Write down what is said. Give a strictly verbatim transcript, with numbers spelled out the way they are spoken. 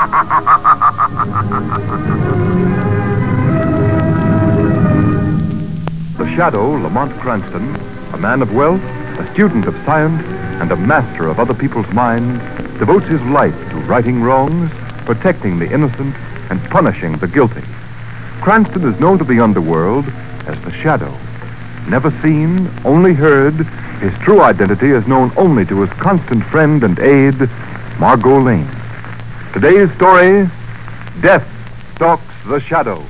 The Shadow, Lamont Cranston, a man of wealth, a student of science, and a master of other people's minds, devotes his life to righting wrongs, protecting the innocent, and punishing the guilty. Cranston is known to the underworld as the Shadow. Never seen, only heard, his true identity is known only to his constant friend and aide, Margot Lane. Today's story, Death Stalks the Shadow.